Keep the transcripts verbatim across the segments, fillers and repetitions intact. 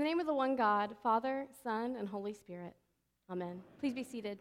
the name of the one God, Father, Son, and Holy Spirit. Amen. Please be seated.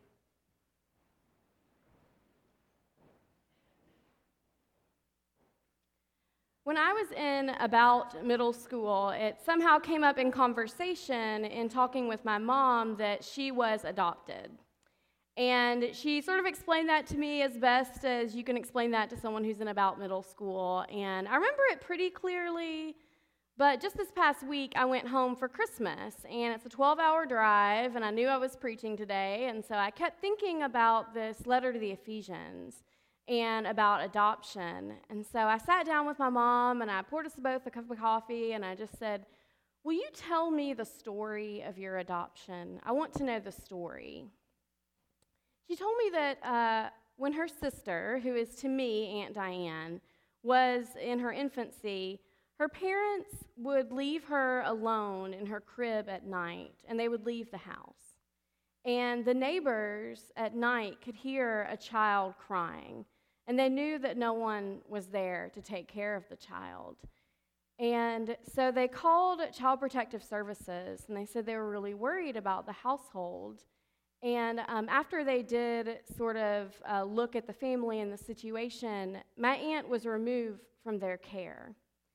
When I was in about middle school, it somehow came up in conversation in talking with my mom that she was adopted. And she sort of explained that to me as best as you can explain that to someone who's in about middle school. And I remember it pretty clearly, but just this past week, I went home for Christmas, and it's a twelve-hour drive, and I knew I was preaching today, and so I kept thinking about this letter to the Ephesians and about adoption. And so I sat down with my mom, and I poured us both a cup of coffee, and I just said, "Will you tell me the story of your adoption? I want to know the story." She told me that uh, when her sister, who is to me Aunt Diane, was in her infancy, her parents would leave her alone in her crib at night, and they would leave the house. And the neighbors at night could hear a child crying, and they knew that no one was there to take care of the child. And so they called Child Protective Services, and they said they were really worried about the household. And um, after they did sort of uh, look at the family and the situation, my aunt was removed from their care.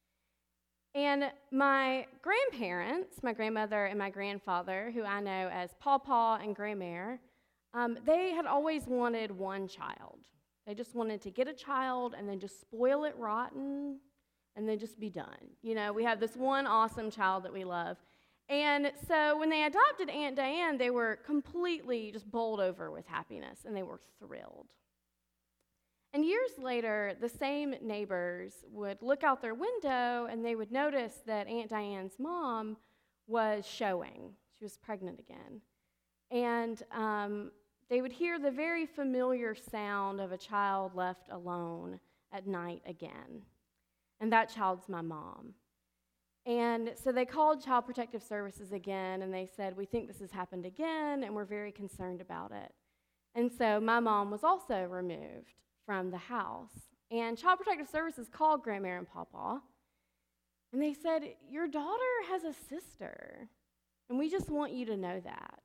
And my grandparents, my grandmother and my grandfather, who I know as Pawpaw and Grandmere, um, they had always wanted one child. They just wanted to get a child and then just spoil it rotten and then just be done. You know, we have this one awesome child that we love. And so when they adopted Aunt Diane, they were completely just bowled over with happiness, and they were thrilled. And years later, the same neighbors would look out their window, and they would notice that Aunt Diane's mom was showing. She was pregnant again. And um, they would hear the very familiar sound of a child left alone at night again. And that child's my mom. And so they called Child Protective Services again, and they said, "We think this has happened again, and we're very concerned about it." And so my mom was also removed from the house. And Child Protective Services called Grandmere and Pawpaw, and they said, "Your daughter has a sister, and we just want you to know that."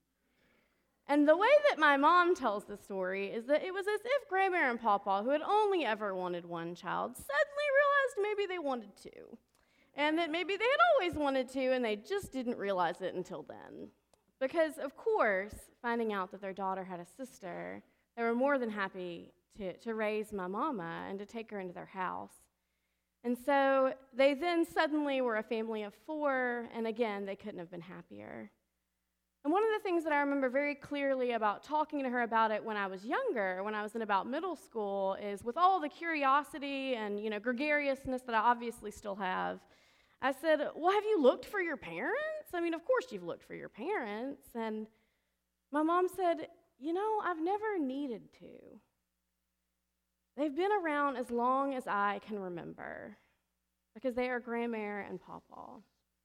And the way that my mom tells the story is that it was as if Grandmere and Pawpaw, who had only ever wanted one child, suddenly realized maybe they wanted two. And that maybe they had always wanted to, and they just didn't realize it until then. Because, of course, finding out that their daughter had a sister, they were more than happy to, to raise my mama and to take her into their house. And so they then suddenly were a family of four, and again, they couldn't have been happier. And one of the things that I remember very clearly about talking to her about it when I was younger, when I was in about middle school, is with all the curiosity and, you know, gregariousness that I obviously still have, I said, "Well, have you looked for your parents? I mean, of course you've looked for your parents." And my mom said, "You know, I've never needed to. They've been around as long as I can remember because they are Grandmere and Pawpaw."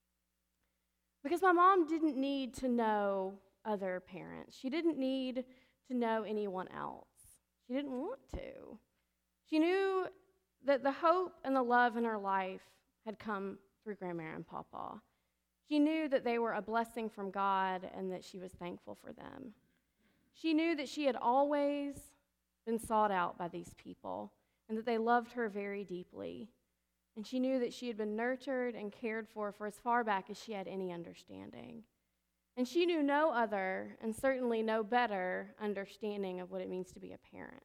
Because my mom didn't need to know other parents. She didn't need to know anyone else. She didn't want to. She knew that the hope and the love in her life had come through Grandmere and Pawpaw. She knew that they were a blessing from God and that she was thankful for them. She knew that she had always been sought out by these people and that they loved her very deeply. And she knew that she had been nurtured and cared for for as far back as she had any understanding. And she knew no other, and certainly no better, understanding of what it means to be a parent.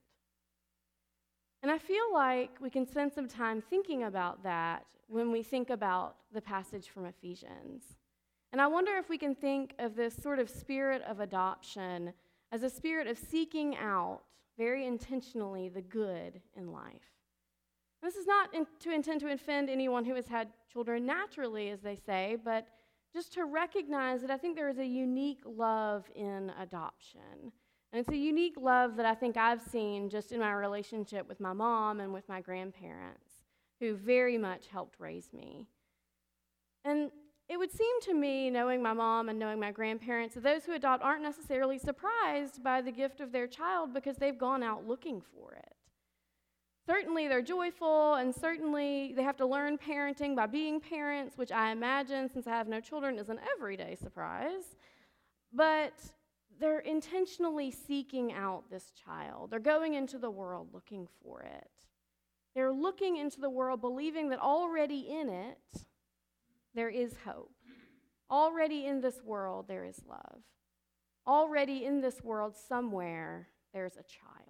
And I feel like we can spend some time thinking about that when we think about the passage from Ephesians. And I wonder if we can think of this sort of spirit of adoption as a spirit of seeking out very intentionally the good in life. This is not in, to intend to offend anyone who has had children naturally, as they say, but just to recognize that I think there is a unique love in adoption. And it's a unique love that I think I've seen just in my relationship with my mom and with my grandparents, who very much helped raise me. And it would seem to me, knowing my mom and knowing my grandparents, that those who adopt aren't necessarily surprised by the gift of their child because they've gone out looking for it. Certainly they're joyful, and certainly they have to learn parenting by being parents, which I imagine, since I have no children, is an everyday surprise. But they're intentionally seeking out this child. They're going into the world looking for it. They're looking into the world believing that already in it, there is hope. Already in this world, there is love. Already in this world, somewhere, there's a child.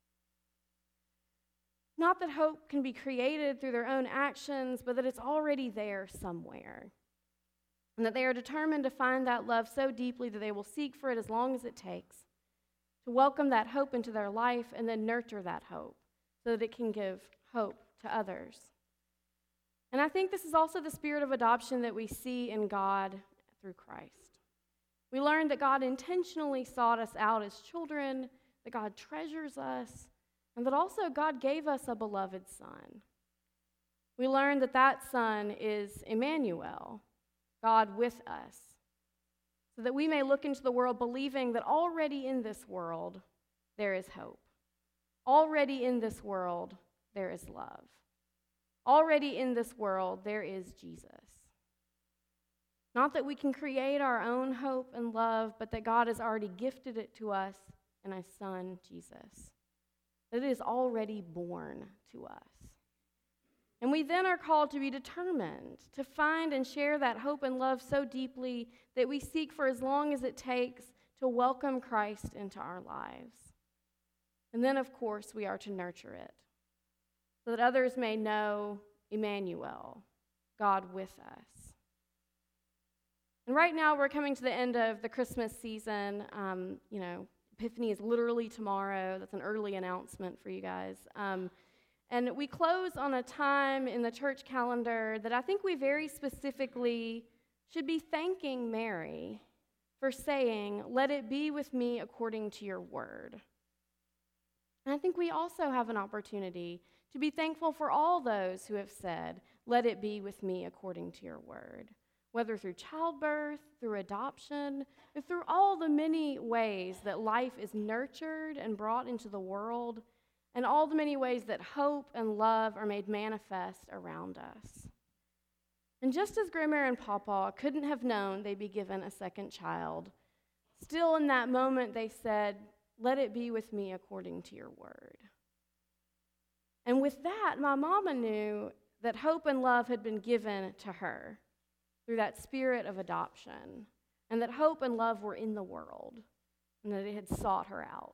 Not that hope can be created through their own actions, but that it's already there somewhere. And that they are determined to find that love so deeply that they will seek for it as long as it takes, to welcome that hope into their life and then nurture that hope so that it can give hope to others. And I think this is also the spirit of adoption that we see in God through Christ. We learn that God intentionally sought us out as children, that God treasures us, and that also God gave us a beloved Son. We learn that that Son is Emmanuel, God with us, so that we may look into the world believing that already in this world there is hope. Already in this world there is love. Already in this world there is Jesus. Not that we can create our own hope and love, but that God has already gifted it to us in His Son, Jesus. That it is already born to us. And we then are called to be determined to find and share that hope and love so deeply that we seek for as long as it takes to welcome Christ into our lives. And then, of course, we are to nurture it so that others may know Emmanuel, God with us. And right now, we're coming to the end of the Christmas season. Um, you know, Epiphany is literally tomorrow. That's an early announcement for you guys. Um, and we close on a time in the church calendar that I think we very specifically should be thanking Mary for saying, "Let it be with me according to your word." And I think we also have an opportunity to be thankful for all those who have said, "Let it be with me according to your word." Whether through childbirth, through adoption, or through all the many ways that life is nurtured and brought into the world, and all the many ways that hope and love are made manifest around us. And just as Grandma and Papa couldn't have known they'd be given a second child, still in that moment they said, "Let it be with me according to your word." And with that, my mama knew that hope and love had been given to her through that spirit of adoption, and that hope and love were in the world, and that it had sought her out.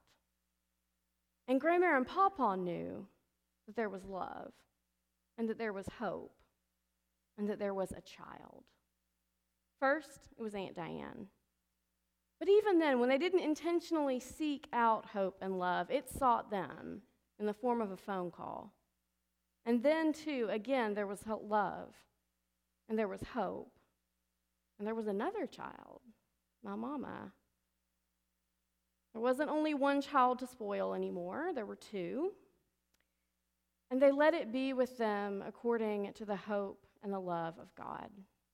And Grandma and Papa knew that there was love, and that there was hope, and that there was a child. First, it was Aunt Diane. But even then, when they didn't intentionally seek out hope and love, it sought them in the form of a phone call. And then, too, again, there was love, and there was hope. And there was another child, my mama. There wasn't only one child to spoil anymore, there were two. And they let it be with them according to the hope and the love of God.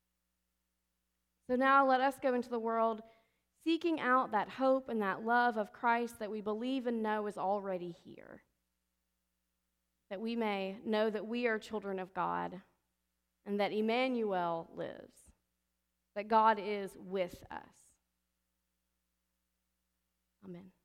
So now let us go into the world seeking out that hope and that love of Christ that we believe and know is already here. That we may know that we are children of God and that Emmanuel lives. That God is with us. Amen.